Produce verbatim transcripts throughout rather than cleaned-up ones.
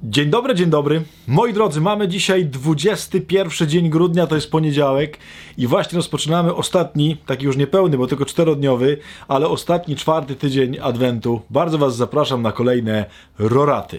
Dzień dobry, dzień dobry. Moi drodzy, mamy dzisiaj dwudziesty pierwszy dzień grudnia, to jest poniedziałek i właśnie rozpoczynamy ostatni, taki już niepełny, bo tylko czterodniowy, ale ostatni, czwarty tydzień Adwentu. Bardzo was zapraszam na kolejne roraty.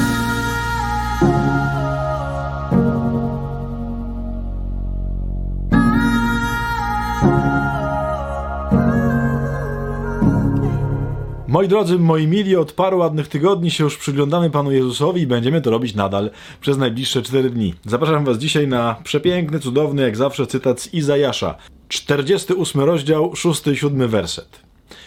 Moi drodzy, moi mili, od paru ładnych tygodni się już przyglądamy Panu Jezusowi i będziemy to robić nadal przez najbliższe cztery dni. Zapraszam was dzisiaj na przepiękny, cudowny, jak zawsze, cytat z Izajasza. czterdziesty ósmy rozdział, szósty i siódmy werset.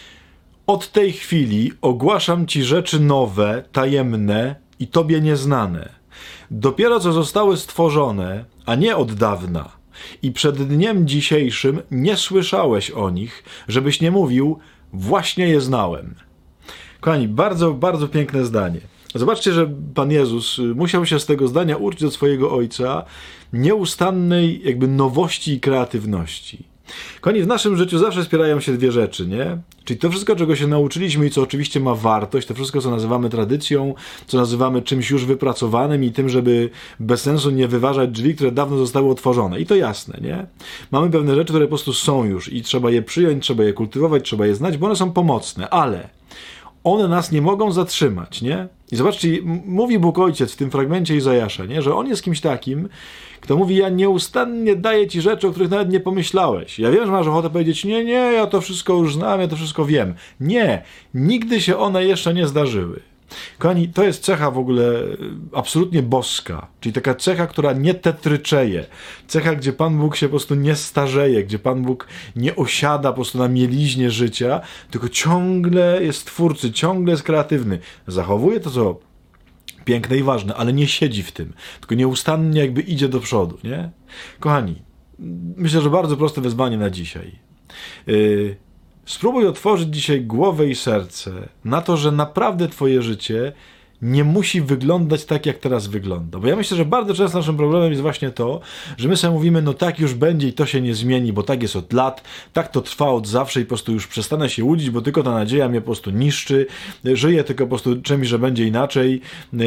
Od tej chwili ogłaszam ci rzeczy nowe, tajemne i tobie nieznane. Dopiero co zostały stworzone, a nie od dawna. I przed dniem dzisiejszym nie słyszałeś o nich, żebyś nie mówił, właśnie je znałem. Kochani, bardzo, bardzo piękne zdanie. Zobaczcie, że Pan Jezus musiał się z tego zdania uczyć od swojego Ojca nieustannej jakby nowości i kreatywności. Kochani, w naszym życiu zawsze wspierają się dwie rzeczy, nie? Czyli to wszystko, czego się nauczyliśmy i co oczywiście ma wartość, to wszystko, co nazywamy tradycją, co nazywamy czymś już wypracowanym i tym, żeby bez sensu nie wyważać drzwi, które dawno zostały otworzone. I to jasne, nie? Mamy pewne rzeczy, które po prostu są już i trzeba je przyjąć, trzeba je kultywować, trzeba je znać, bo one są pomocne, ale one nas nie mogą zatrzymać, nie? I zobaczcie, mówi Bóg Ojciec w tym fragmencie Izajasza, nie? Że On jest kimś takim, kto mówi, ja nieustannie daję ci rzeczy, o których nawet nie pomyślałeś. Ja wiem, że masz ochotę powiedzieć, nie, nie, ja to wszystko już znam, ja to wszystko wiem. Nie, nigdy się one jeszcze nie zdarzyły. Kochani, to jest cecha w ogóle absolutnie boska, czyli taka cecha, która nie tetryczeje, cecha, gdzie Pan Bóg się po prostu nie starzeje, gdzie Pan Bóg nie osiada po prostu na mieliźnie życia, tylko ciągle jest twórczy, ciągle jest kreatywny, zachowuje to, co piękne i ważne, ale nie siedzi w tym, tylko nieustannie jakby idzie do przodu, nie? Kochani, myślę, że bardzo proste wyzwanie na dzisiaj. Yy, Spróbuj otworzyć dzisiaj głowę i serce na to, że naprawdę twoje życie nie musi wyglądać tak, jak teraz wygląda. Bo ja myślę, że bardzo często naszym problemem jest właśnie to, że my sobie mówimy, no tak już będzie i to się nie zmieni, bo tak jest od lat, tak to trwa od zawsze i po prostu już przestanę się łudzić, bo tylko ta nadzieja mnie po prostu niszczy, żyję tylko po prostu czymś, że będzie inaczej,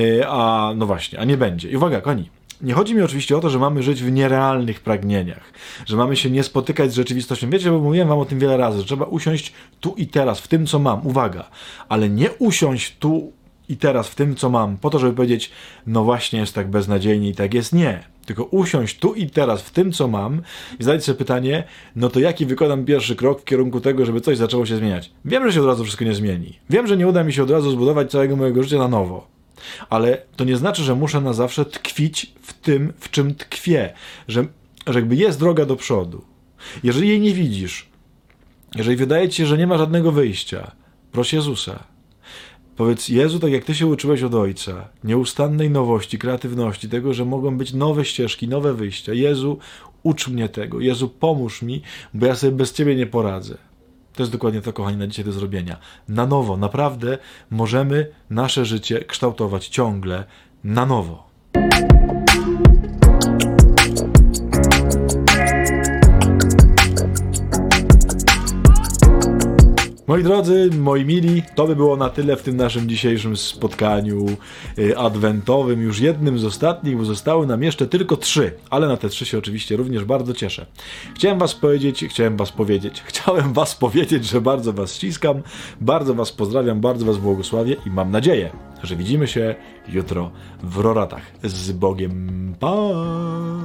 a no właśnie, a nie będzie. I uwaga, kochani. Nie chodzi mi oczywiście o to, że mamy żyć w nierealnych pragnieniach, że mamy się nie spotykać z rzeczywistością. Wiecie, bo mówiłem wam o tym wiele razy, że trzeba usiąść tu i teraz, w tym, co mam. Uwaga, ale nie usiąść tu i teraz, w tym, co mam, po to, żeby powiedzieć, no właśnie jest tak beznadziejnie i tak jest. Nie. Tylko usiąść tu i teraz, w tym, co mam i zadać sobie pytanie, no to jaki wykonam pierwszy krok w kierunku tego, żeby coś zaczęło się zmieniać. Wiem, że się od razu wszystko nie zmieni. Wiem, że nie uda mi się od razu zbudować całego mojego życia na nowo. Ale to nie znaczy, że muszę na zawsze tkwić w tym, w czym tkwię. Że, że jakby jest droga do przodu. Jeżeli jej nie widzisz, jeżeli wydaje ci się, że nie ma żadnego wyjścia, proś Jezusa. Powiedz, Jezu, tak jak Ty się uczyłeś od Ojca, nieustannej nowości, kreatywności, tego, że mogą być nowe ścieżki, nowe wyjścia. Jezu, ucz mnie tego. Jezu, pomóż mi, bo ja sobie bez Ciebie nie poradzę. To jest dokładnie to, kochani, na dzisiaj do zrobienia. Na nowo, naprawdę możemy nasze życie kształtować ciągle na nowo. Moi drodzy, moi mili, to by było na tyle w tym naszym dzisiejszym spotkaniu y, adwentowym, już jednym z ostatnich, bo zostały nam jeszcze tylko trzy, ale na te trzy się oczywiście również bardzo cieszę. Chciałem was powiedzieć, chciałem was powiedzieć, chciałem was powiedzieć, że bardzo was ściskam, bardzo was pozdrawiam, bardzo was błogosławię i mam nadzieję, że widzimy się jutro w roratach. Z Bogiem, pa!